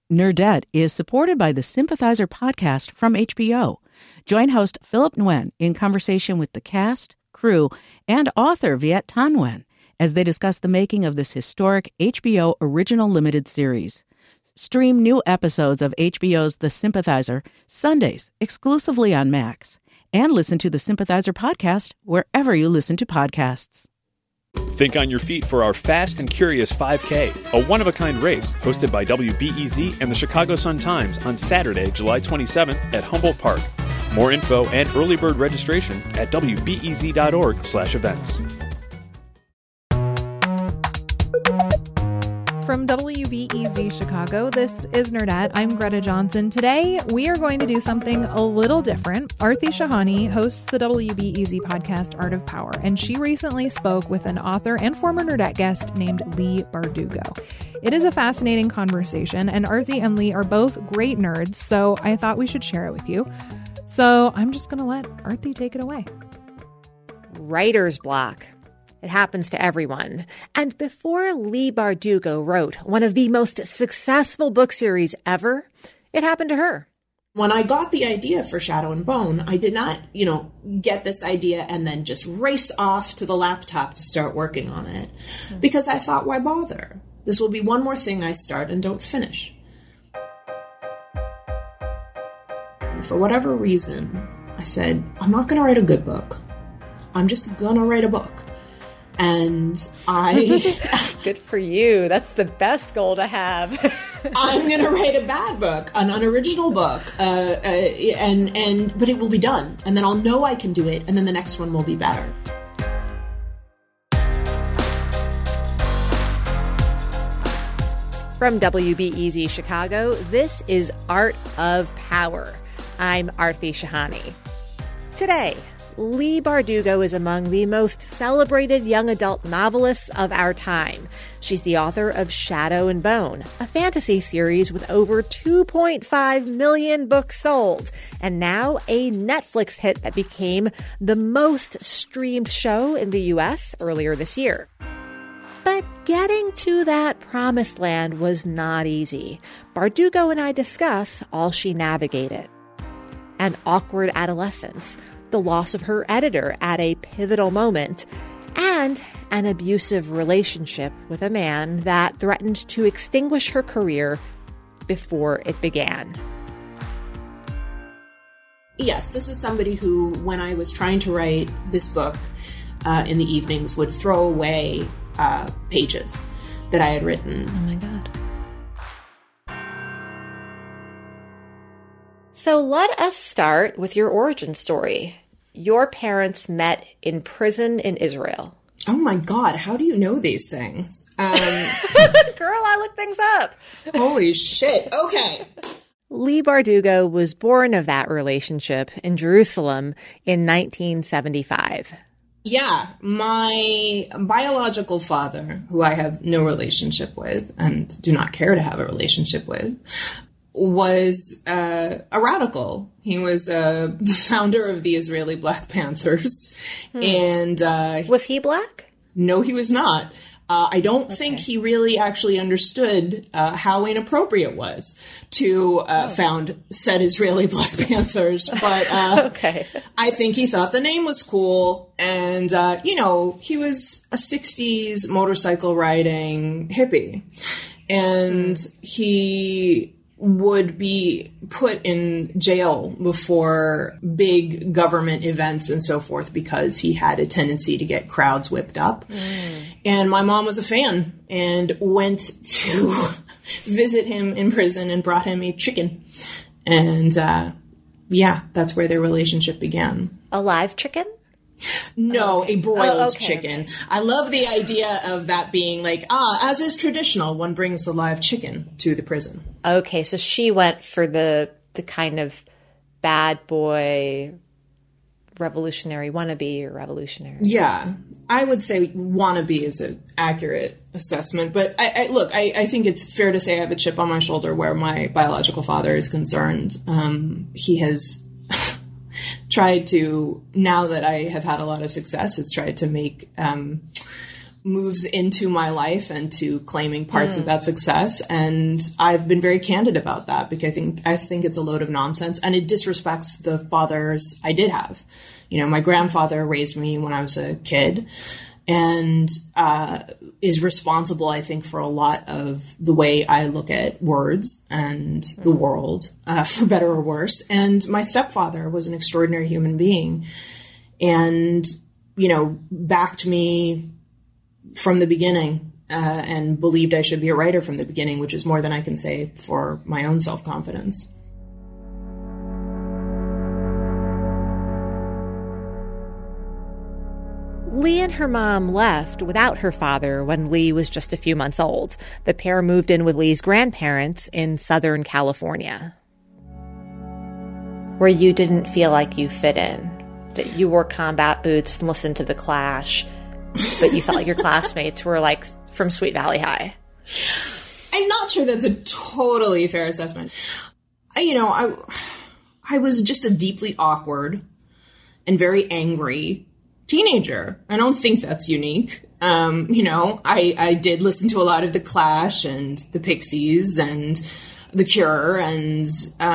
Nerdette is supported by the Sympathizer podcast from HBO. Join host Philip Nguyen in conversation with the cast, crew, and author Viet Thanh Nguyen as they discuss the making of this historic HBO original limited series. Stream new episodes of HBO's The Sympathizer Sundays exclusively on Max, and listen to the Sympathizer podcast wherever you listen to podcasts. Think on your feet for our Fast and Curious 5K, a one-of-a-kind race hosted by WBEZ and the Chicago Sun-Times on Saturday, July 27th at Humboldt Park. More info and early bird registration at wbez.org/events. From WBEZ Chicago, this is Nerdette. I'm Greta Johnson. Today, we are going to do something a little different. Aarti Shahani hosts the WBEZ podcast Art of Power, and she recently spoke with an author and former Nerdette guest named Leigh Bardugo. It is a fascinating conversation, and Aarti and Leigh are both great nerds, so I thought we should share it with you. So I'm just going to let Aarti take it away. Writer's block. It happens to everyone. And before Leigh Bardugo wrote one of the most successful book series ever, it happened to her. When I got the idea for Shadow and Bone, I did not, get this idea and then just race off to the laptop to start working on it. Because I thought, why bother? This will be one more thing I start and don't finish. And for whatever reason, I said, I'm not going to write a good book. I'm just going to write a book. And Good for you. That's the best goal to have. I'm going to write a bad book, an unoriginal book, but it will be done. And then I'll know I can do it, and then the next one will be better. From WBEZ Chicago, this is Art of Power. I'm Aarti Shahani. Today, Leigh Bardugo is among the most celebrated young adult novelists of our time. She's the author of Shadow and Bone, a fantasy series with over 2.5 million books sold, and now a Netflix hit that became the most streamed show in the U.S. earlier this year. But getting to that promised land was not easy. Bardugo and I discuss all she navigated. An awkward adolescence, the loss of her editor at a pivotal moment, and an abusive relationship with a man that threatened to extinguish her career before it began. Yes, this is somebody who, when I was trying to write this book in the evenings, would throw away pages that I had written. Oh my God. So let us start with your origin story. Your parents met in prison in Israel. Oh my God, how do you know these things? Girl, I look things up. Holy shit. Okay. Leigh Bardugo was born of that relationship in Jerusalem in 1975. Yeah, my biological father, who I have no relationship with and do not care to have a relationship with, was a radical. He was the founder of the Israeli Black Panthers. And was he black? No, he was not. I don't think he really actually understood how inappropriate it was to found said Israeli Black Panthers. But I think he thought the name was cool. And, he was a 60s motorcycle riding hippie. And he would be put in jail before big government events and so forth because he had a tendency to get crowds whipped up. And my mom was a fan and went to visit him in prison and brought him a chicken. And, that's where their relationship began. A live chicken? No, a broiled chicken. I love the idea of that being like, as is traditional, one brings the live chicken to the prison. Okay, so she went for the kind of bad boy wannabe or revolutionary. Yeah, I would say wannabe is an accurate assessment. But I think it's fair to say I have a chip on my shoulder where my biological father is concerned. He has tried to, now that I have had a lot of success, has tried to make moves into my life and to claiming parts of that success. And I've been very candid about that because I think it's a load of nonsense, and it disrespects the fathers I did have. You know, my grandfather raised me when I was a kid, and is responsible, I think, for a lot of the way I look at words and the world, for better or worse. And my stepfather was an extraordinary human being and, you know, backed me from the beginning and believed I should be a writer from the beginning, which is more than I can say for my own self-confidence. Lee and her mom left without her father when Lee was just a few months old. The pair moved in with Lee's grandparents in Southern California. Where you didn't feel like you fit in, that you wore combat boots and listened to The Clash, but you felt like your classmates were like from Sweet Valley High. I'm not sure that's a totally fair assessment. I was just a deeply awkward and very angry teenager. I don't think that's unique. I did listen to a lot of The Clash and the Pixies and The Cure, and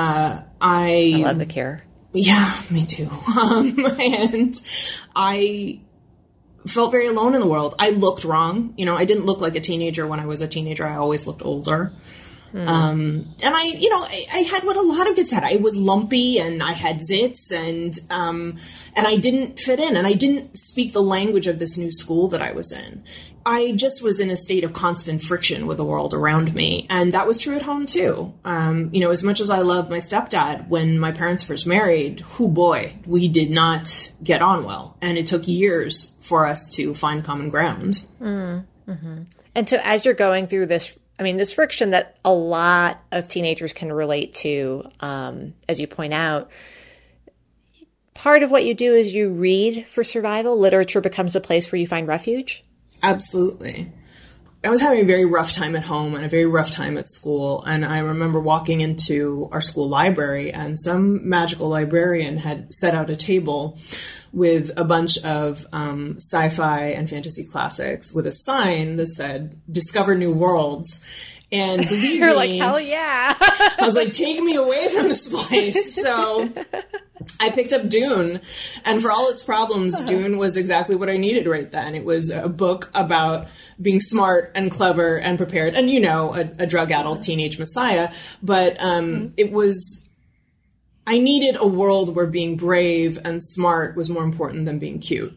I love The Cure. Yeah, me too. And I felt very alone in the world. I looked wrong. You know, I didn't look like a teenager when I was a teenager. I always looked older. And I had what a lot of kids had. I was lumpy and I had zits and I didn't fit in and I didn't speak the language of this new school that I was in. I just was in a state of constant friction with the world around me. And that was true at home too. As much as I loved my stepdad, when my parents first married, we did not get on well. And it took years for us to find common ground. Mm-hmm. And so as you're going through this friction that a lot of teenagers can relate to, as you point out, part of what you do is you read for survival. Literature becomes a place where you find refuge. Absolutely. I was having a very rough time at home and a very rough time at school. And I remember walking into our school library and some magical librarian had set out a table with a bunch of sci-fi and fantasy classics with a sign that said, "Discover New Worlds." And believe You're me, like, hell yeah. I was like, take me away from this place. So I picked up Dune. And for all its problems, Dune was exactly what I needed right then. It was a book about being smart and clever and prepared. And, a drug-addled teenage messiah. But it was... I needed a world where being brave and smart was more important than being cute.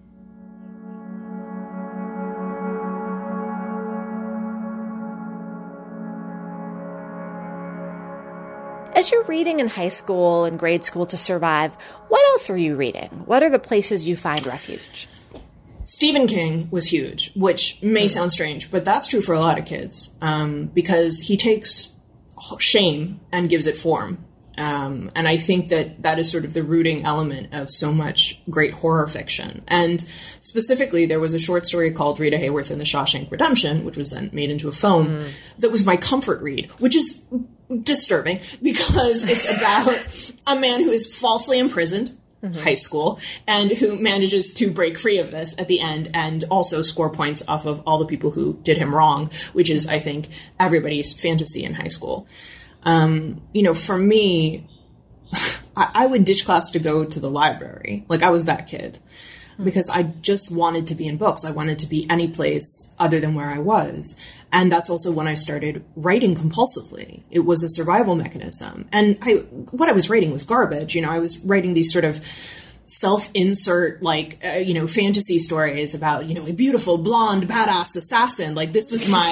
As you're reading in high school and grade school to survive, what else are you reading? What are the places you find refuge? Stephen King was huge, which may sound strange, but that's true for a lot of kids, because he takes shame and gives it form. And I think that is sort of the rooting element of so much great horror fiction. And specifically, there was a short story called Rita Hayworth and the Shawshank Redemption, which was then made into a film, that was my comfort read, which is disturbing because it's about a man who is falsely imprisoned, high school, and who manages to break free of this at the end and also score points off of all the people who did him wrong, which is, I think, everybody's fantasy in high school. For me, I would ditch class to go to the library. Like, I was that kid because I just wanted to be in books. I wanted to be any place other than where I was. And that's also when I started writing compulsively. It was a survival mechanism. And what I was writing was garbage. I was writing these sort of self-insert, fantasy stories about, a beautiful blonde badass assassin. Like, this was my,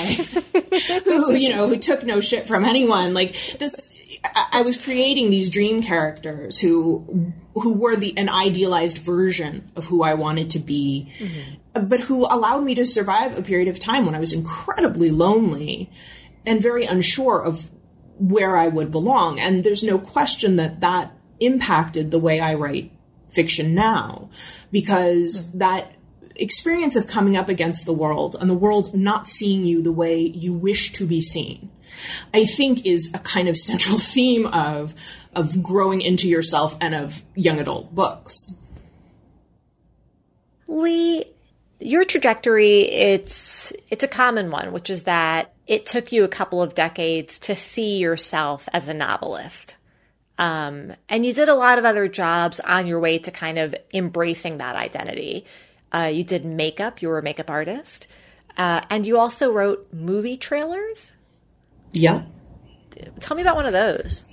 who took no shit from anyone. Like this, I was creating these dream characters who were an idealized version of who I wanted to be, but who allowed me to survive a period of time when I was incredibly lonely and very unsure of where I would belong. And there's no question that impacted the way I write fiction now, because that experience of coming up against the world and the world not seeing you the way you wish to be seen, I think is a kind of central theme of growing into yourself and of young adult books. Lee, Your trajectory, it's a common one, which is that it took you a couple of decades to see yourself as a novelist. And you did a lot of other jobs on your way to kind of embracing that identity. You did makeup. You were a makeup artist. And you also wrote movie trailers? Yeah. Tell me about one of those.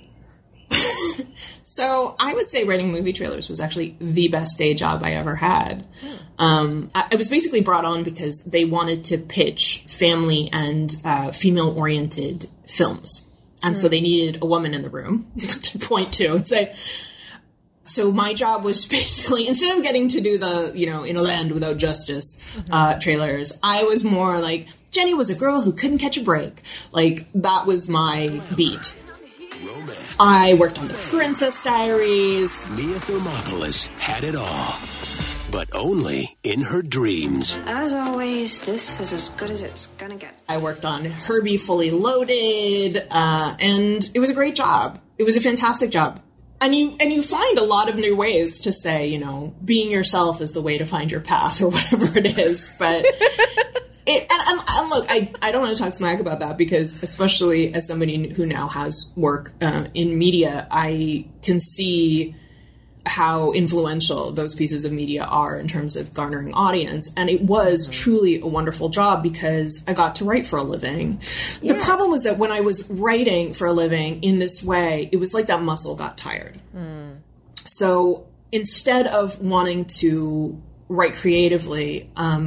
So I would say writing movie trailers was actually the best day job I ever had. I was basically brought on because they wanted to pitch family and female-oriented films. And so they needed a woman in the room to point to and say. So my job was basically, instead of getting to do the, In a Land Without Justice trailers, I was more like, Jenny was a girl who couldn't catch a break. Like, that was my beat. Romance. I worked on The Princess Diaries. Mia Thermopolis had it all, but only in her dreams. As always, this is as good as it's gonna get. I worked on Herbie Fully Loaded, and it was a great job. It was a fantastic job. And you find a lot of new ways to say, being yourself is the way to find your path or whatever it is. But and look, I don't want to talk smack about that because, especially as somebody who now has work in media, I can see how influential those pieces of media are in terms of garnering audience. And it was truly a wonderful job because I got to write for a living. Yeah. The problem was that when I was writing for a living in this way, it was like that muscle got tired. So instead of wanting to write creatively,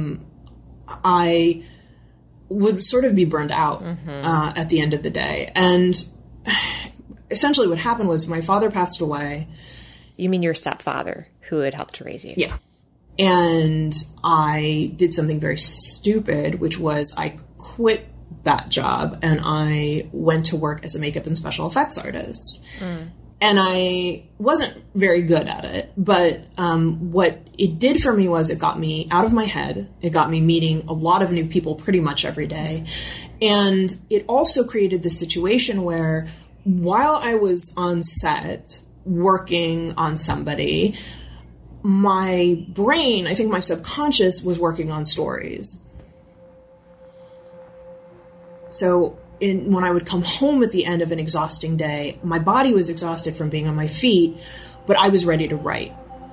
I would sort of be burned out at the end of the day. And essentially what happened was my father passed away. You mean your stepfather who had helped to raise you? Yeah. And I did something very stupid, which was I quit that job and I went to work as a makeup and special effects artist. And I wasn't very good at it, but what it did for me was it got me out of my head. It got me meeting a lot of new people pretty much every day. And it also created this situation where while I was on set working on somebody, my brain, I think my subconscious, was working on stories. So when I would come home at the end of an exhausting day, my body was exhausted from being on my feet, but I was ready to write.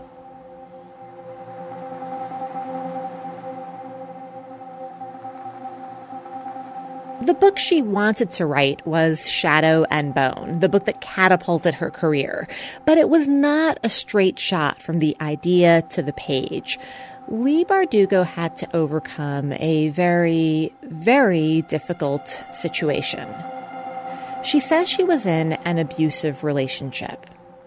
The book she wanted to write was Shadow and Bone, the book that catapulted her career. But it was not a straight shot from the idea to the page. Leigh Bardugo had to overcome a very, very difficult situation. She says she was in an abusive relationship.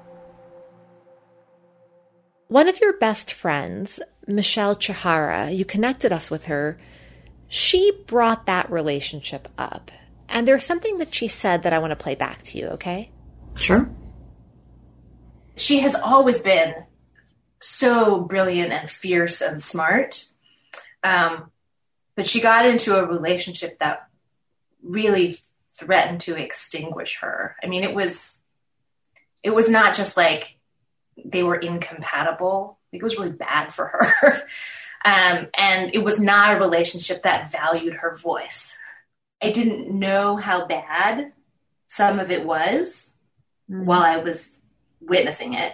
One of your best friends, Michelle Chihara, you connected us with her. She brought that relationship up. And there's something that she said that I want to play back to you, okay? Sure. She has always been so brilliant and fierce and smart. But she got into a relationship that really threatened to extinguish her. I mean, it was not just like they were incompatible. It was really bad for her. And it was not a relationship that valued her voice. I didn't know how bad some of it was while I was witnessing it.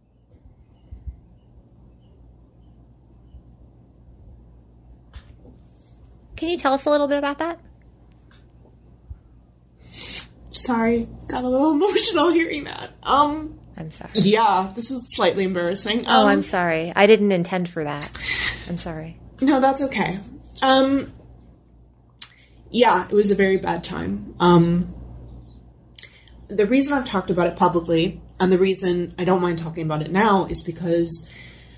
Can you tell us a little bit about that? Sorry, got a little emotional hearing that. I'm sorry. Yeah, this is slightly embarrassing. I'm sorry. I didn't intend for that. I'm sorry. No, that's okay. Yeah, it was a very bad time. The reason I've talked about it publicly, and the reason I don't mind talking about it now, is because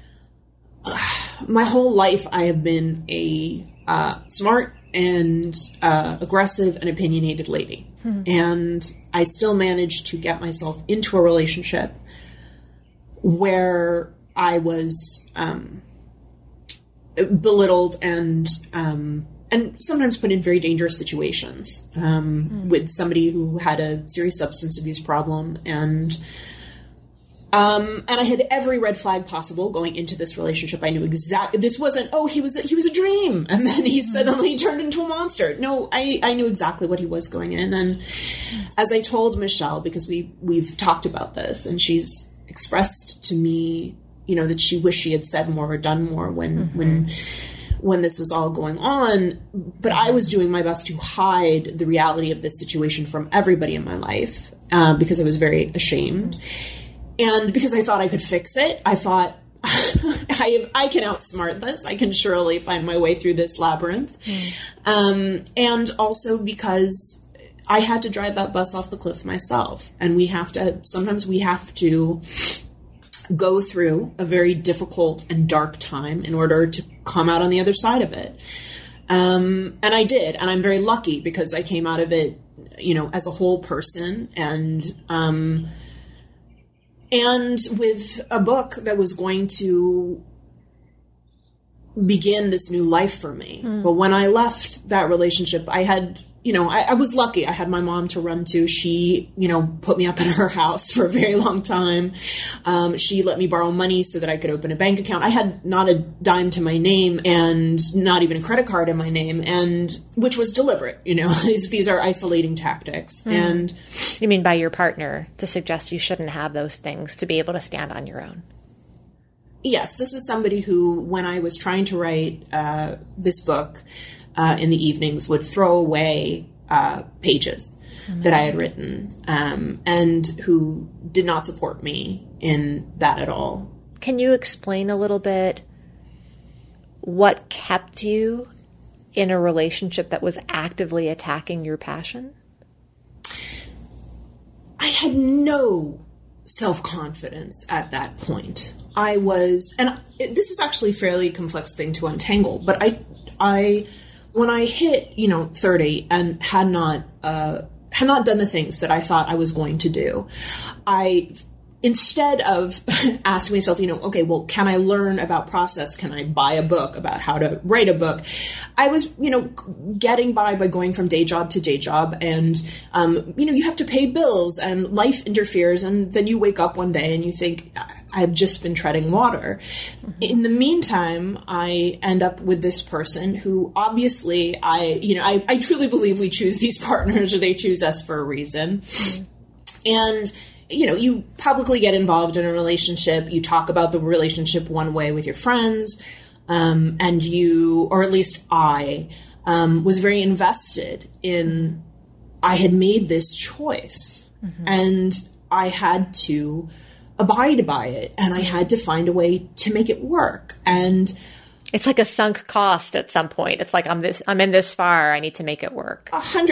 my whole life I have been a smart and aggressive and opinionated lady. And I still managed to get myself into a relationship where I was belittled and sometimes put in very dangerous situations with somebody who had a serious substance abuse problem. And And I had every red flag possible going into this relationship. I knew exactly, this wasn't, he was a dream. And then he suddenly turned into a monster. No, I knew exactly what he was going in. And as I told Michelle, because we've talked about this, and she's expressed to me, that she wished she had said more or done more when this was all going on. But I was doing my best to hide the reality of this situation from everybody in my life, because I was very ashamed. And because I thought I could fix it, I thought, I can outsmart this. I can surely find my way through this labyrinth. And also because I had to drive that bus off the cliff myself. And sometimes we have to go through a very difficult and dark time in order to come out on the other side of it. And I did. And I'm very lucky because I came out of it, as a whole person, and with a book that was going to begin this new life for me. But when I left that relationship, I had, I was lucky. I had my mom to run to. She, put me up in her house for a very long time. She let me borrow money so that I could open a bank account. I had not a dime to my name and not even a credit card in my name, and which was deliberate. These are isolating tactics. And you mean by your partner to suggest you shouldn't have those things to be able to stand on your own? Yes, this is somebody who, when I was trying to write this book in the evenings, would throw away pages that I had written, and who did not support me in that at all. Can you explain a little bit what kept you in a relationship that was actively attacking your passion? I had no self-confidence at that point. I was, and this is actually a fairly complex thing to untangle, but when I hit, 30 and had not done the things that I thought I was going to do, instead of asking myself, okay, well, can I learn about process? Can I buy a book about how to write a book? I was, getting by going from day job to day job. And, you have to pay bills and life interferes. And then you wake up one day and you think, I've just been treading water. In the meantime, I end up with this person who obviously I truly believe we choose these partners, or they choose us for a reason. And, you publicly get involved in a relationship. You talk about the relationship one way with your friends. And you, or at least I, was very invested in, I had made this choice and I had to abide by it, and I had to find a way to make it work. And it's like a sunk cost at some point. It's like, I'm in this far, I need to make it work.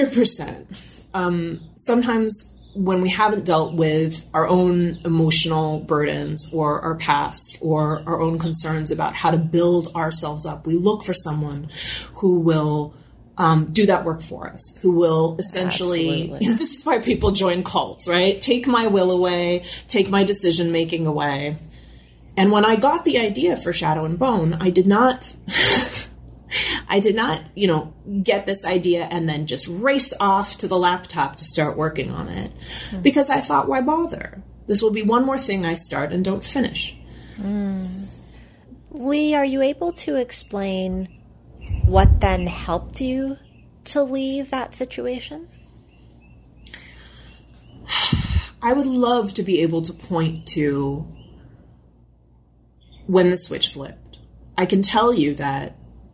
100%. Sometimes when we haven't dealt with our own emotional burdens or our past or our own concerns about how to build ourselves up, we look for someone who will do that work for us, who will essentially, this is why people join cults, right? Take my will away, take my decision-making away. And when I got the idea for Shadow and Bone, I did not, get this idea and then just race off to the laptop to start working on it. Because I thought, why bother? This will be one more thing I start and don't finish. Lee, are you able to explain what then helped you to leave that situation? I would love to be able to point to when the switch flipped. I can tell you that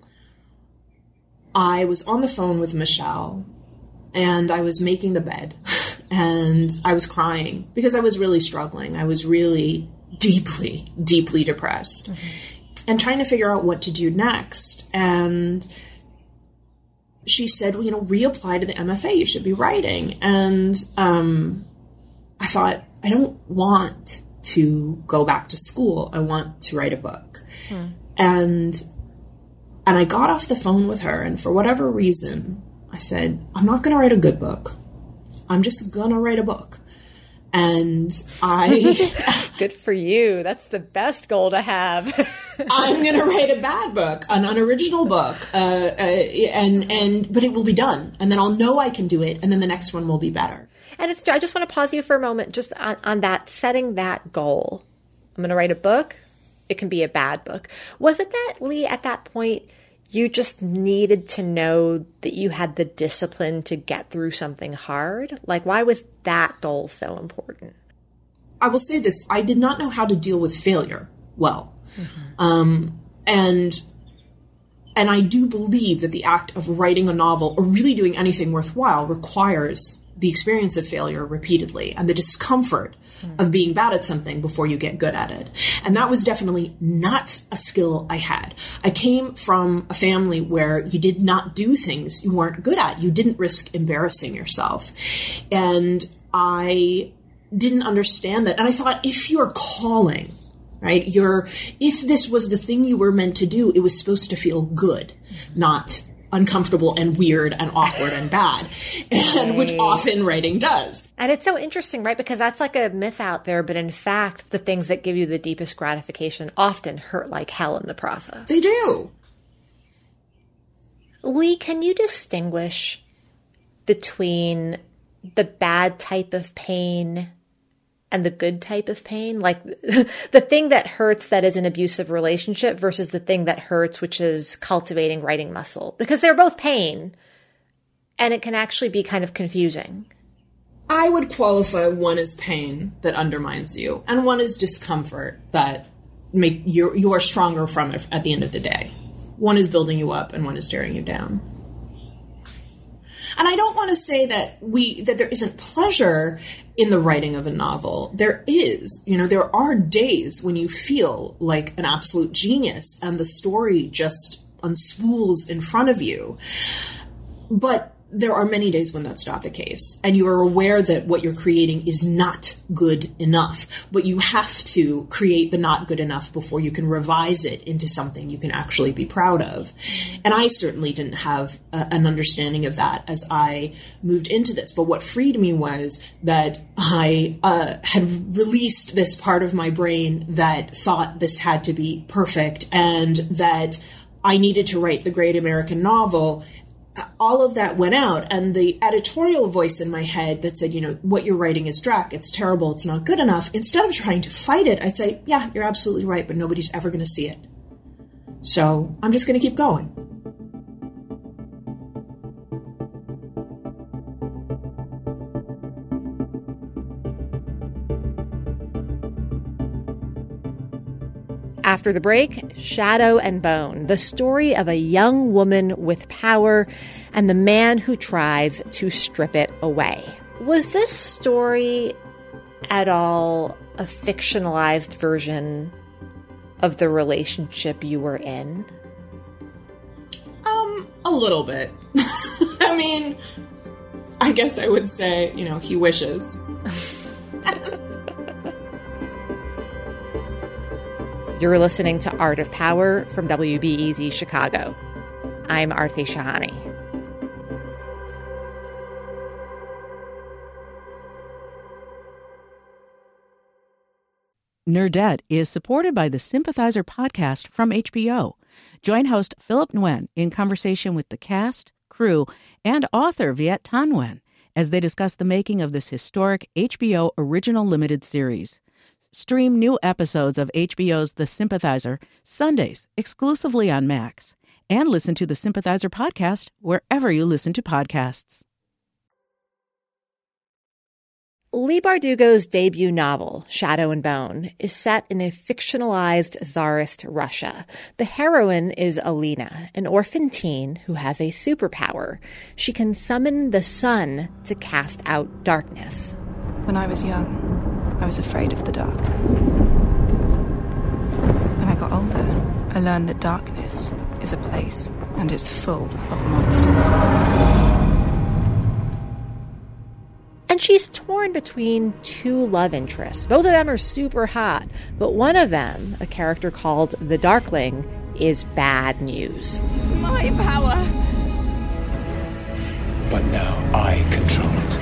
I was on the phone with Michelle and I was making the bed and I was crying because I was really struggling. I was really deeply, deeply depressed. And trying to figure out what to do next. And she said, well, reapply to the MFA. You should be writing. And I thought, I don't want to go back to school. I want to write a book. And I got off the phone with her. And for whatever reason, I said, I'm not going to write a good book. I'm just going to write a book. And good for you. That's the best goal to have. I'm going to write a bad book, an unoriginal book, but it will be done. And then I'll know I can do it. And then the next one will be better. And I just want to pause you for a moment just on that, setting that goal. I'm going to write a book. It can be a bad book. Was it that, Lee, at that point, you just needed to know that you had the discipline to get through something hard? Like, why was that goal so important? I will say this. I did not know how to deal with failure well. Mm-hmm. And I do believe that the act of writing a novel or really doing anything worthwhile requires the experience of failure repeatedly and the discomfort of being bad at something before you get good at it. And that was definitely not a skill I had. I came from a family where you did not do things you weren't good at. You didn't risk embarrassing yourself. And I didn't understand that. And I thought, if you're calling, right, if this was the thing you were meant to do, it was supposed to feel good, not uncomfortable and weird and awkward and bad, and which often writing does. And it's so interesting, right? Because that's like a myth out there, but in fact, the things that give you the deepest gratification often hurt like hell in the process. They do. Lee, can you distinguish between the bad type of pain and the good type of pain? Like the thing that hurts that is an abusive relationship versus the thing that hurts, which is cultivating writing muscle. Because they're both pain, and it can actually be kind of confusing. I would qualify one as pain that undermines you, and one is discomfort that make you are stronger from it at the end of the day. One is building you up, and one is tearing you down. And I don't want to say that there isn't pleasure in the writing of a novel. There is. There are days when you feel like an absolute genius and the story just unspools in front of you. But there are many days when that's not the case. And you are aware that what you're creating is not good enough. But you have to create the not good enough before you can revise it into something you can actually be proud of. And I certainly didn't have an understanding of that as I moved into this. But what freed me was that I had released this part of my brain that thought this had to be perfect and that I needed to write the great American novel. All of that went out, and the editorial voice in my head that said, what you're writing is dreck, it's terrible, it's not good enough. Instead of trying to fight it, I'd say, yeah, you're absolutely right, but nobody's ever going to see it. So I'm just going to keep going. After the break, Shadow and Bone, the story of a young woman with power and the man who tries to strip it away. Was this story at all a fictionalized version of the relationship you were in? A little bit. I mean, I guess I would say, he wishes. You're listening to Art of Power from WBEZ Chicago. I'm Aarti Shahani. Nerdette is supported by the Sympathizer podcast from HBO. Join host Philip Nguyen in conversation with the cast, crew, and author Viet Thanh Nguyen as they discuss the making of this historic HBO original limited series. Stream new episodes of HBO's The Sympathizer Sundays exclusively on Max, and listen to the Sympathizer podcast wherever you listen to podcasts. Leigh Bardugo's debut novel, Shadow and Bone, is set in a fictionalized Tsarist Russia. The heroine is Alina, an orphan teen who has a superpower. She can summon the sun to cast out darkness. When I was young, I was afraid of the dark. When I got older, I learned that darkness is a place, and it's full of monsters. And she's torn between two love interests. Both of them are super hot, but one of them, a character called the Darkling, is bad news. This is my power. But now I control it.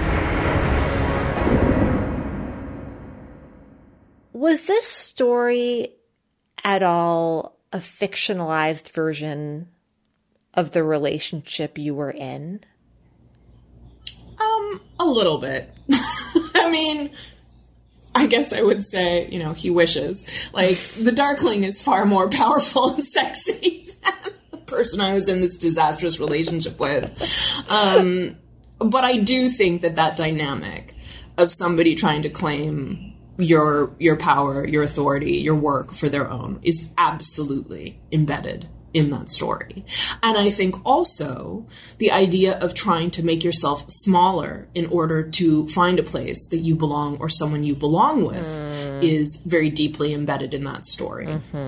Was this story at all a fictionalized version of the relationship you were in? A little bit. I mean, I guess I would say, he wishes. Like, the Darkling is far more powerful and sexy than the person I was in this disastrous relationship with. But I do think that dynamic of somebody trying to claim your power, your authority, your work for their own is absolutely embedded in that story. And I think also the idea of trying to make yourself smaller in order to find a place that you belong or someone you belong with is very deeply embedded in that story.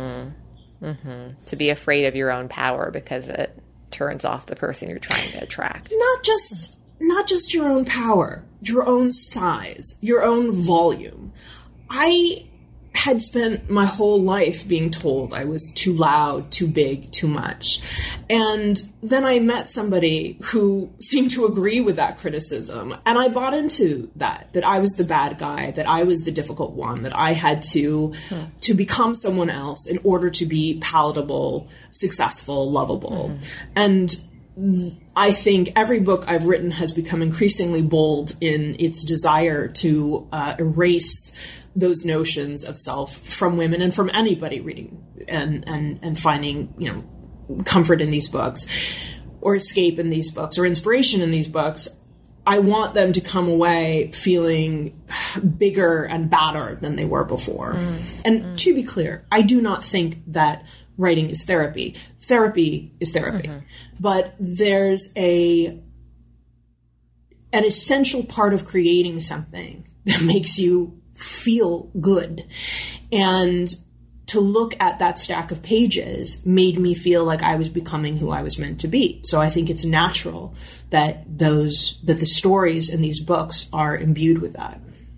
To be afraid of your own power because it turns off the person you're trying to attract. Not just your own power, your own size, your own volume. I had spent my whole life being told I was too loud, too big, too much. And then I met somebody who seemed to agree with that criticism. And I bought into that I was the bad guy, that I was the difficult one, that I had to become someone else in order to be palatable, successful, lovable. And I think every book I've written has become increasingly bold in its desire to erase those notions of self from women and from anybody reading and finding, comfort in these books or escape in these books or inspiration in these books. I want them to come away feeling bigger and badder than they were before. And to be clear, I do not think that writing is therapy. Therapy is therapy. But there's an essential part of creating something that makes you feel good. And to look at that stack of pages made me feel like I was becoming who I was meant to be. So I think it's natural that the stories in these books are imbued with that.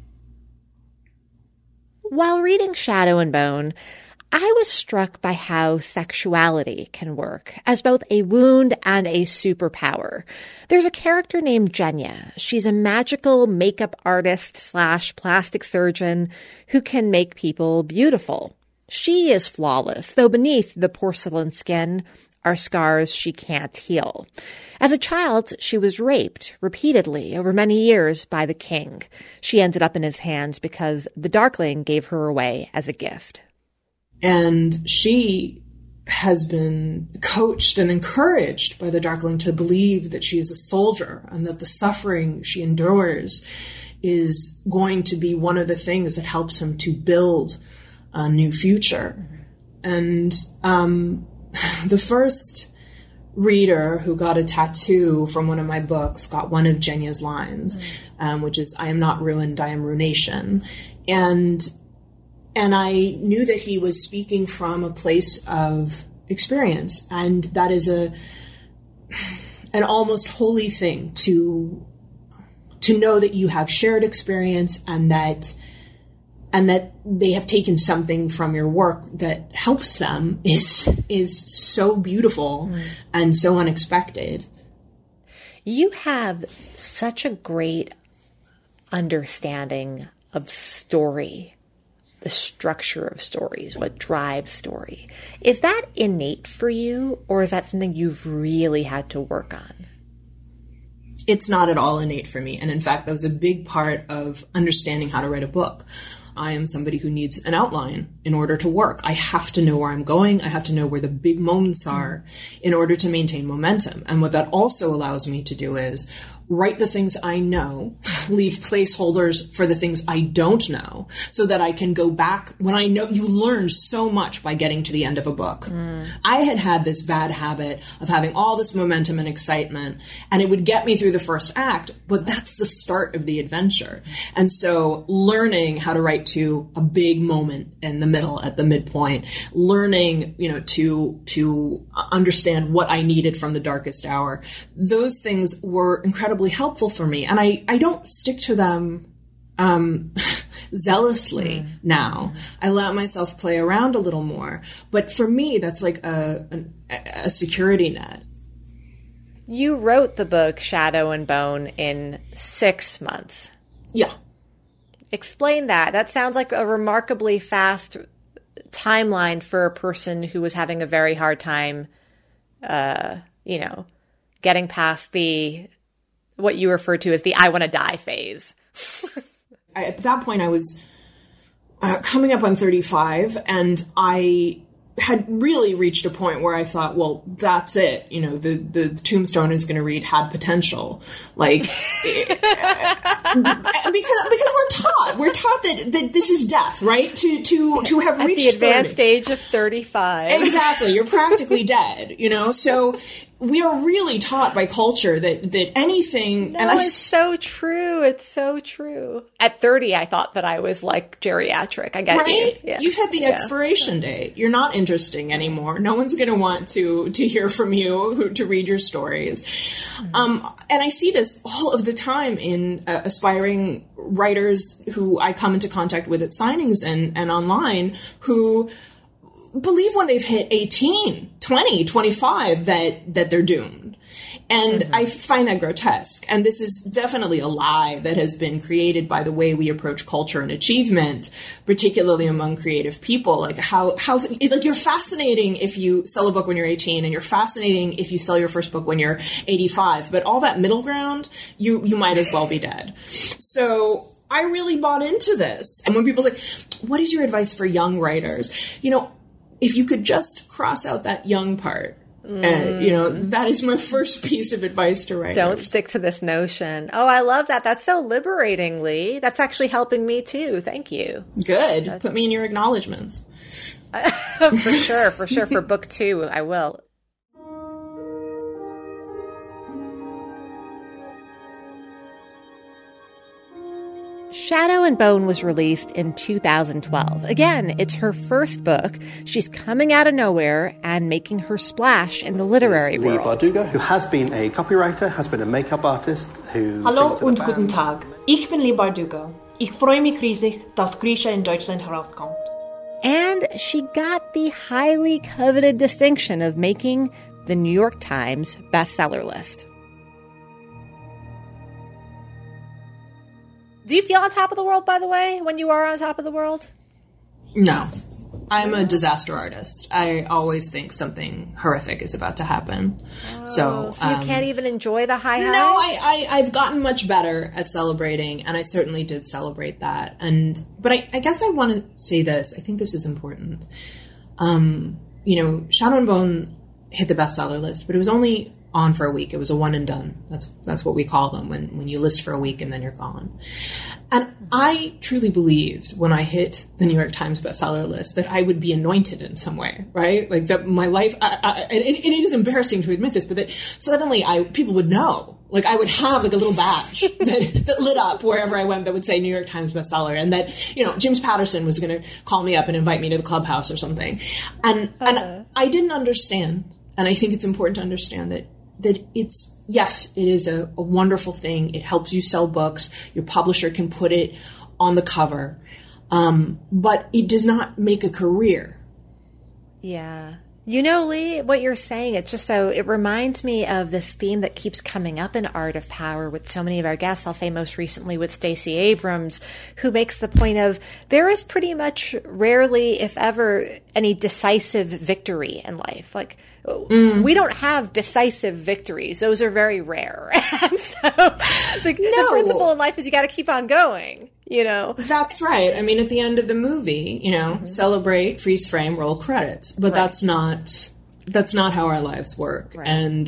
While reading Shadow and Bone, I was struck by how sexuality can work as both a wound and a superpower. There's a character named Jenya. She's a magical makeup artist / plastic surgeon who can make people beautiful. She is flawless, though beneath the porcelain skin are scars she can't heal. As a child, she was raped repeatedly over many years by the king. She ended up in his hands because the Darkling gave her away as a gift. And she has been coached and encouraged by the Darkling to believe that she is a soldier and that the suffering she endures is going to be one of the things that helps him to build a new future. And the first reader who got a tattoo from one of my books got one of Jenya's lines, which is, "I am not ruined, I am runation." And I knew that he was speaking from a place of experience. And that is an almost holy thing to know that you have shared experience and that they have taken something from your work that helps them is so beautiful and so unexpected. You have such a great understanding of story, the structure of stories, what drives story. Is that innate for you, or is that something you've really had to work on? It's not at all innate for me. And in fact, that was a big part of understanding how to write a book. I am somebody who needs an outline in order to work. I have to know where I'm going. I have to know where the big moments are in order to maintain momentum. And what that also allows me to do is write the things I know, leave placeholders for the things I don't know, so that I can go back when I know. You learn so much by getting to the end of a book. I had this bad habit of having all this momentum and excitement, and it would get me through the first act, but that's the start of the adventure. And so learning how to write to a big moment in the middle, at the midpoint, learning, to understand what I needed from the darkest hour, those things were incredibly helpful for me. And I don't stick to them zealously now. I let myself play around a little more. But for me, that's like a security net. You wrote the book Shadow and Bone in 6 months. Yeah. Explain that. That sounds like a remarkably fast timeline for a person who was having a very hard time, getting past the what you refer to as the I want to die phase. At that point, I was coming up on 35, and I had really reached a point where I thought, well, that's it. You know, the tombstone is going to read had potential. Like, because we're taught that this is death, right? To have at reached the advanced 30. age of 35. Exactly. You're practically dead, you know? So we are really taught by culture that anything. No, and it's so true. It's so true. At 30, I thought that I was like geriatric. I get right? you. Yeah. You've had the expiration date. You're not interesting anymore. No one's going to want to hear from you, to read your stories. And I see this all of the time in aspiring writers who I come into contact with at signings and online who believe when they've hit 18, 20, 25 that they're doomed. And I find that grotesque. And this is definitely a lie that has been created by the way we approach culture and achievement, particularly among creative people. Like how like you're fascinating if you sell a book when you're 18, and you're fascinating if you sell your first book when you're 85. But all that middle ground, you might as well be dead. So I really bought into this. And when people say, what is your advice for young writers? You know, if you could just cross out that young part, you know, that is my first piece of advice to writers. Don't stick to this notion. Oh, I love that. That's so liberating, Lee. That's actually helping me too. Thank you. Good. Put me in your acknowledgments. For sure. For book 2, I will. Shadow and Bone was released in 2012. Again, it's her first book. She's coming out of nowhere and making her splash in the literary world. Leigh Bardugo, who has been a copywriter, has been a makeup artist, who Hallo und guten Tag. Ich bin Leigh Bardugo. Ich freue mich riesig, dass Grisha in Deutschland herauskommt. And she got the highly coveted distinction of making the New York Times bestseller list. Do you feel on top of the world, by the way, when you are on top of the world? No. I'm a disaster artist. I always think something horrific is about to happen. So you can't even enjoy the high highs? No, I've gotten much better at celebrating, and I certainly did celebrate that. But I guess I want to say this. I think this is important. You know, Shadow and Bone hit the bestseller list, but it was only on for a week. It was a one and done. That's what we call them when you list for a week and then you're gone. And I truly believed when I hit the New York Times bestseller list that I would be anointed in some way, right? Like that my life, and it is embarrassing to admit this, but that suddenly people would know. Like I would have like a little badge that lit up wherever I went that would say New York Times bestseller, and that, you know, James Patterson was going to call me up and invite me to the clubhouse or something. And I didn't understand. And I think it's important to understand that it's, yes, it is a wonderful thing. It helps you sell books. Your publisher can put it on the cover. But it does not make a career. Yeah. You know, Lee, what you're saying, it's just so, it reminds me of this theme that keeps coming up in Art of Power with so many of our guests. I'll say most recently with Stacey Abrams, who makes the point of there is pretty much rarely, if ever, any decisive victory in life. Like, we don't have decisive victories. Those are very rare. And so the principle in life is you got to keep on going, you know? That's right. I mean, at the end of the movie, you know, celebrate, freeze frame, roll credits. But that's not how our lives work. Right. And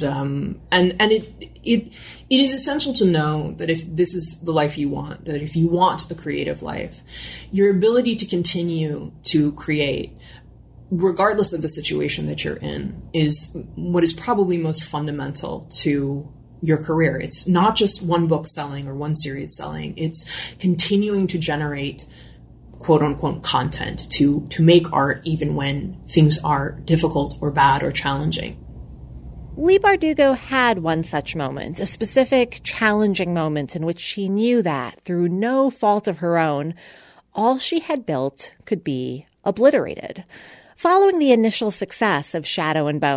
it is essential to know that if this is the life you want, that if you want a creative life, your ability to continue to create, regardless of the situation that you're in, is what is probably most fundamental to your career. It's not just one book selling or one series selling. It's continuing to generate quote unquote content, to make art even when things are difficult or bad or challenging. Leigh Bardugo had one such moment, a specific challenging moment in which she knew that, through no fault of her own, all she had built could be obliterated. Following the initial success of Shadow and Bone,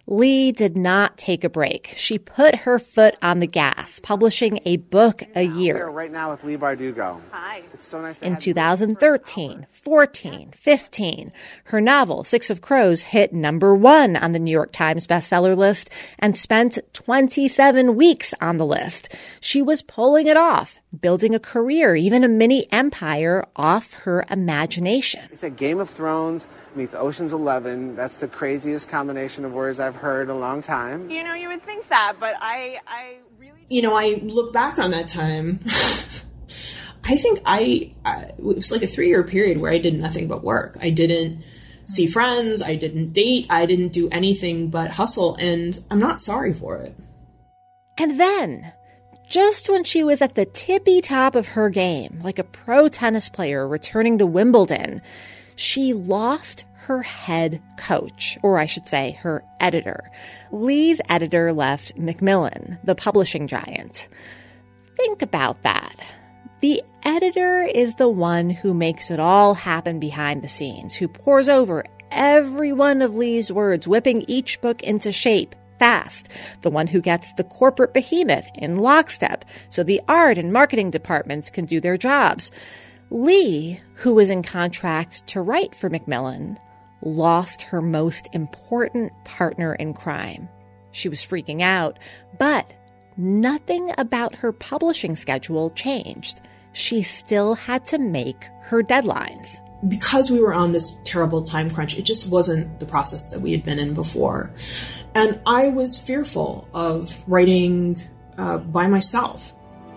Lee did not take a break. She put her foot on the gas, publishing a book a year. We are right now with Leigh Bardugo. Hi. It's so nice to have you. In 2013, 14, 15, her novel, Six of Crows, hit #1 on the New York Times bestseller list and spent 27 weeks on the list. She was pulling it off, building a career, even a mini empire off her imagination. It's a Game of Thrones meets Ocean's 11. That's the craziest combination of words I've heard in a long time. You know, you would think that, but I really... You know, I look back on that time. I think it was like a 3-year period where I did nothing but work. I didn't see friends. I didn't date. I didn't do anything but hustle. And I'm not sorry for it. And then, just when she was at the tippy top of her game, like a pro tennis player returning to Wimbledon, she lost her head coach, or I should say her editor. Lee's editor left Macmillan, the publishing giant. Think about that. The editor is the one who makes it all happen behind the scenes, who pores over every one of Lee's words, whipping each book into shape fast, the one who gets the corporate behemoth in lockstep so the art and marketing departments can do their jobs. Lee, who was in contract to write for Macmillan, lost her most important partner in crime. She was freaking out, but nothing about her publishing schedule changed. She still had to make her deadlines. Because we were on this terrible time crunch, it just wasn't the process that we had been in before. And I was fearful of writing by myself.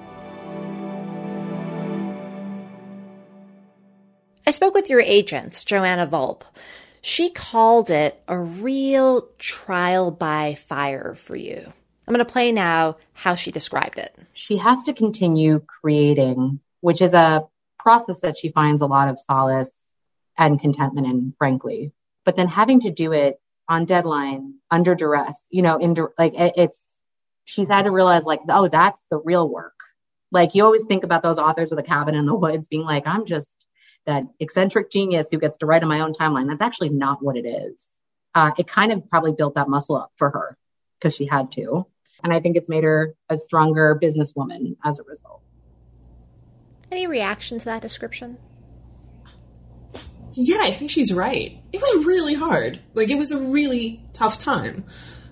I spoke with your agent, Joanna Volpe. She called it a real trial by fire for you. I'm going to play now how she described it. She has to continue creating, which is a process that she finds a lot of solace and contentment in, frankly. But then having to do it on deadline, under duress, you know, she's had to realize, like, oh, that's the real work. Like, you always think about those authors with a cabin in the woods being like, I'm just that eccentric genius who gets to write on my own timeline. That's actually not what it is. It kind of probably built that muscle up for her because she had to. And I think it's made her a stronger businesswoman as a result. Any reaction to that description? Yeah, I think she's right. It was really hard. Like, it was a really tough time.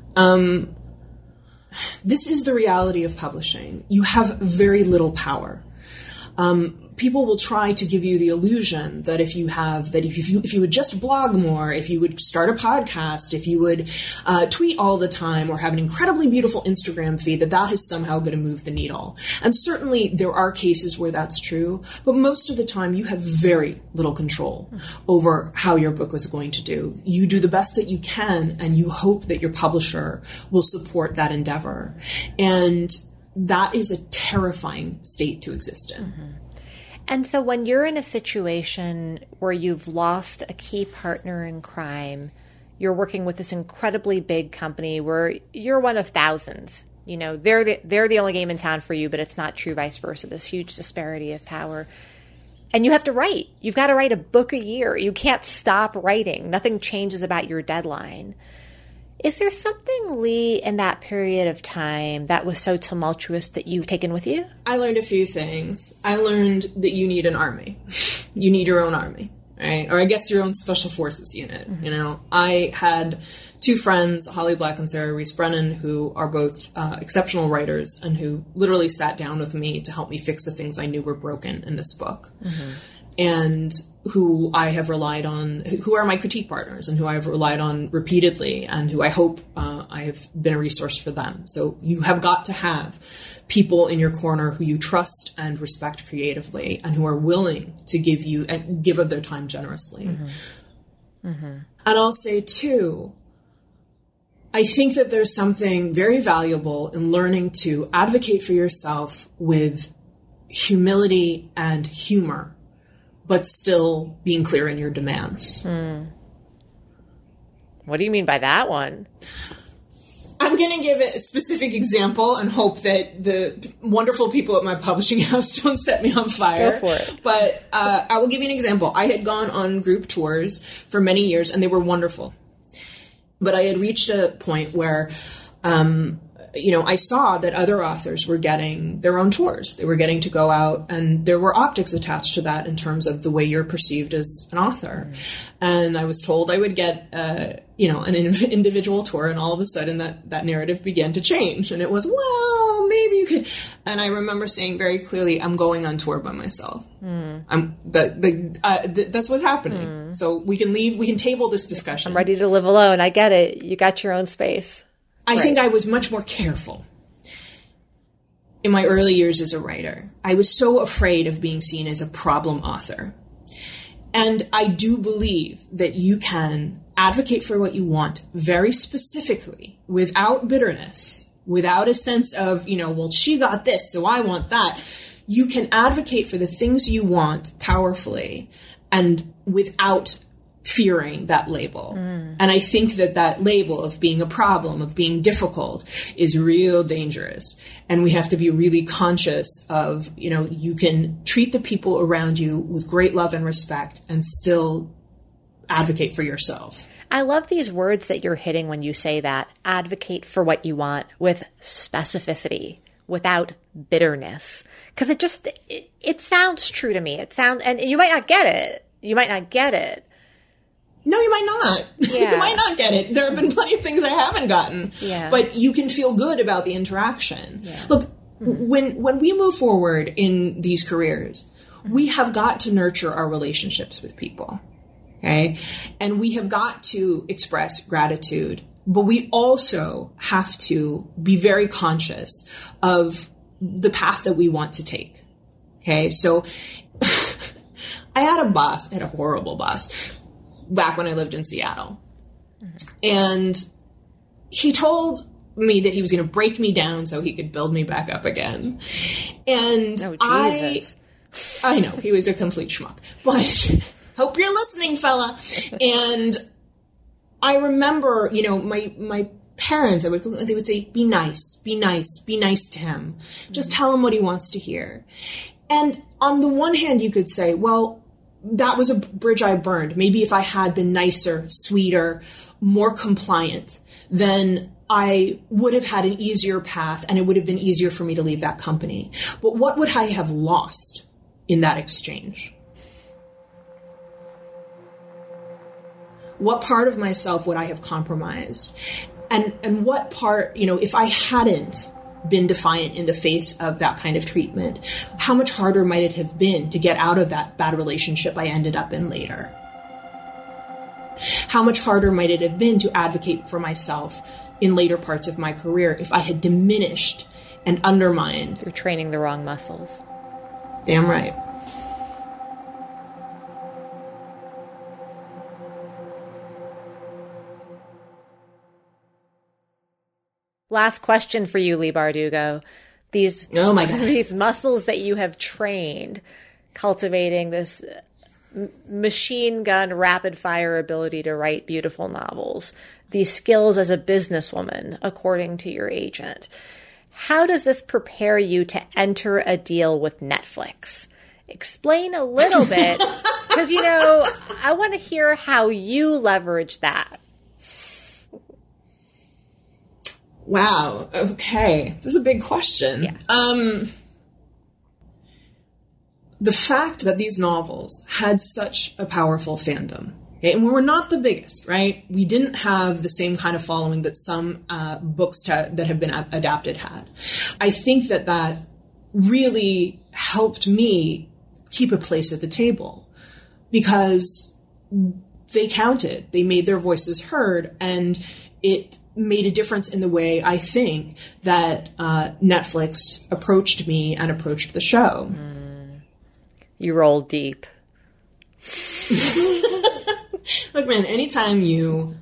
This is the reality of publishing. You have very little power. People will try to give you the illusion that if you would just blog more, if you would start a podcast, if you would tweet all the time or have an incredibly beautiful Instagram feed, that is somehow going to move the needle. And certainly there are cases where that's true, but most of the time you have very little control over how your book is going to do. You do the best that you can, and you hope that your publisher will support that endeavor. And that is a terrifying state to exist in. Mm-hmm. And so when you're in a situation where you've lost a key partner in crime, you're working with this incredibly big company where you're one of thousands. You know, they're the only game in town for you, but it's not true vice versa, this huge disparity of power. And you have to write. You've got to write a book a year. You can't stop writing. Nothing changes about your deadline. Is there something, Lee, in that period of time that was so tumultuous that you've taken with you? I learned a few things. I learned that you need an army. You need your own army, right? Or I guess your own special forces unit. Mm-hmm. You know, I had two friends, Holly Black and Sarah Reese Brennan, who are both exceptional writers and who literally sat down with me to help me fix the things I knew were broken in this book. Mm-hmm. And who I have relied on, who are my critique partners and who I have relied on repeatedly and who I hope I have been a resource for them. So you have got to have people in your corner who you trust and respect creatively and who are willing to give of their time generously. Mm-hmm. Mm-hmm. And I'll say too, I think that there's something very valuable in learning to advocate for yourself with humility and humor, but still being clear in your demands. What do you mean by that one? I'm going to give a specific example and hope that the wonderful people at my publishing house don't set me on fire. Go for it. But I will give you an example. I had gone on group tours for many years, and they were wonderful. But I had reached a point where, I saw that other authors were getting their own tours. They were getting to go out, and there were optics attached to that in terms of the way you're perceived as an author. And I was told I would get, an individual tour, and all of a sudden that narrative began to change. And it was, well, maybe you could. And I remember saying very clearly, I'm going on tour by myself. That's what's happening. So we can table this discussion. I'm ready to live alone. I get it. You got your own space. I think I was much more careful in my early years as a writer. I was so afraid of being seen as a problem author. And I do believe that you can advocate for what you want very specifically, without bitterness, without a sense of, well, she got this, so I want that. You can advocate for the things you want powerfully and without fearing that label. And I think that label of being a problem, of being difficult, is real dangerous. And we have to be really conscious of, you can treat the people around you with great love and respect and still advocate for yourself. I love these words that you're hitting when you say that. Advocate for what you want with specificity, without bitterness. Because it sounds true to me. And you might not get it. No, you might not. Yeah. You might not get it. There have been plenty of things I haven't gotten. Yeah. But you can feel good about the interaction. Yeah. Look, when we move forward in these careers, we have got to nurture our relationships with people. Okay? And we have got to express gratitude. But we also have to be very conscious of the path that we want to take. Okay? So I had a horrible boss, back when I lived in Seattle. And he told me that he was going to break me down so he could build me back up again. And I know, he was a complete schmuck. But hope you're listening, fella. And I remember, my parents, they would say, be nice to him. Just tell him what he wants to hear. And on the one hand, you could say, well, that was a bridge I burned. Maybe if I had been nicer, sweeter, more compliant, then I would have had an easier path and it would have been easier for me to leave that company. But what would I have lost in that exchange? What part of myself would I have compromised? And what part, if I hadn't been defiant in the face of that kind of treatment, how much harder might it have been to get out of that bad relationship I ended up in later? How much harder might it have been to advocate for myself in later parts of my career if I had diminished and undermined? You're training the wrong muscles. Damn right. Last question for you, Leigh Bardugo. Oh my God. These muscles that you have trained, cultivating this machine gun rapid fire ability to write beautiful novels, these skills as a businesswoman, according to your agent. How does this prepare you to enter a deal with Netflix? Explain a little bit, because, I want to hear how you leverage that. Wow. Okay. This is a big question. Yeah. The fact that these novels had such a powerful fandom, okay, and we were not the biggest, right? We didn't have the same kind of following that some books that have been adapted had. I think that really helped me keep a place at the table because they counted. They made their voices heard, and it made a difference in the way I think that Netflix approached me and approached the show. You roll deep. Look, man, anytime you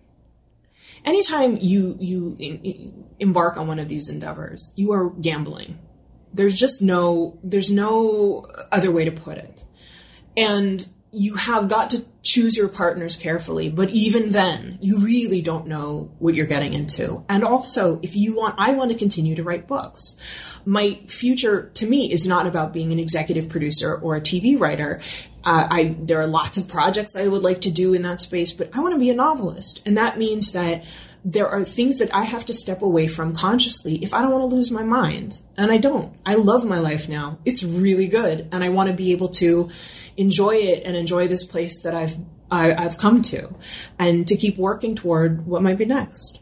embark on one of these endeavors, you are gambling. There's no other way to put it. And you have got to choose your partners carefully, but even then, you really don't know what you're getting into. And also, I want to continue to write books. My future, to me, is not about being an executive producer or a TV writer. There are lots of projects I would like to do in that space, but I want to be a novelist. And that means that there are things that I have to step away from consciously if I don't want to lose my mind. And I don't. I love my life now. It's really good. And I want to be able to enjoy it and enjoy this place that I've come to, and to keep working toward what might be next.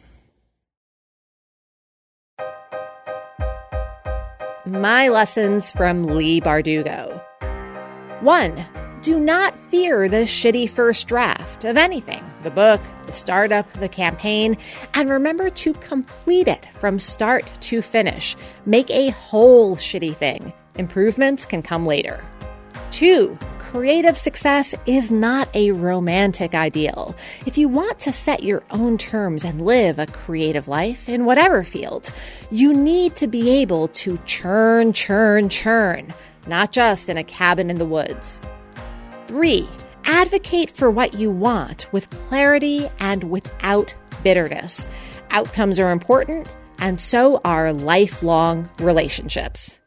My lessons from Leigh Bardugo. 1. Do not fear the shitty first draft of anything, the book, the startup, the campaign, and remember to complete it from start to finish. Make a whole shitty thing. Improvements can come later. 2. Creative success is not a romantic ideal. If you want to set your own terms and live a creative life in whatever field, you need to be able to churn, not just in a cabin in the woods. 3. Advocate for what you want with clarity and without bitterness. Outcomes are important, and so are lifelong relationships.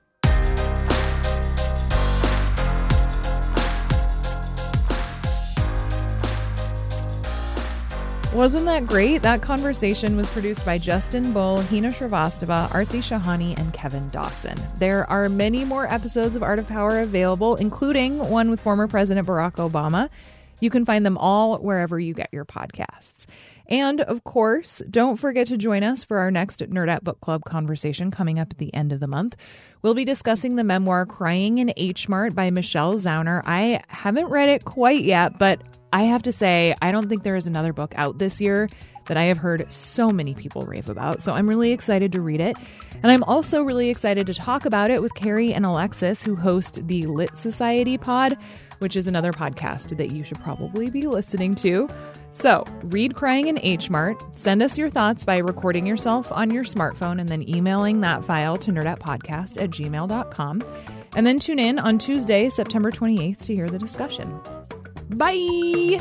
Wasn't that great? That conversation was produced by Justin Bull, Hina Shrivastava, Arthi Shahani, and Kevin Dawson. There are many more episodes of Art of Power available, including one with former President Barack Obama. You can find them all wherever you get your podcasts. And, of course, don't forget to join us for our next Nerdette Book Club conversation coming up at the end of the month. We'll be discussing the memoir Crying in H Mart by Michelle Zauner. I haven't read it quite yet, but I have to say, I don't think there is another book out this year that I have heard so many people rave about. So I'm really excited to read it. And I'm also really excited to talk about it with Carrie and Alexis, who host the Lit Society pod, which is another podcast that you should probably be listening to. So read Crying in H Mart. Send us your thoughts by recording yourself on your smartphone and then emailing that file to nerdettepodcast@gmail.com. And then tune in on Tuesday, September 28th to hear the discussion. Bye!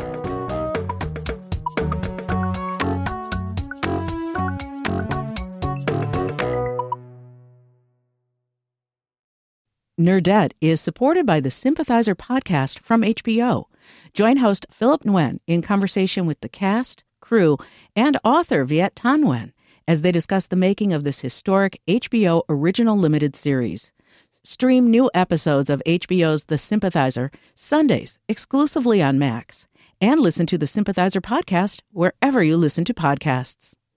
Nerdette is supported by the Sympathizer podcast from HBO. Join host Philip Nguyen in conversation with the cast, crew, and author Viet Thanh Nguyen as they discuss the making of this historic HBO original limited series. Stream new episodes of HBO's The Sympathizer Sundays exclusively on Max, and listen to the Sympathizer podcast wherever you listen to podcasts.